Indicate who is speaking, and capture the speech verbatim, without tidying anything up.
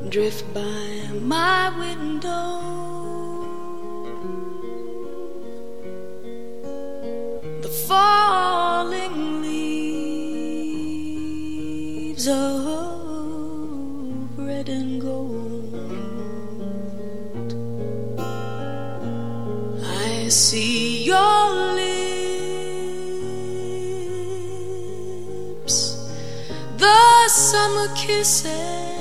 Speaker 1: drift by my window. The falling leaves of red and gold. I see your lips, the summer kisses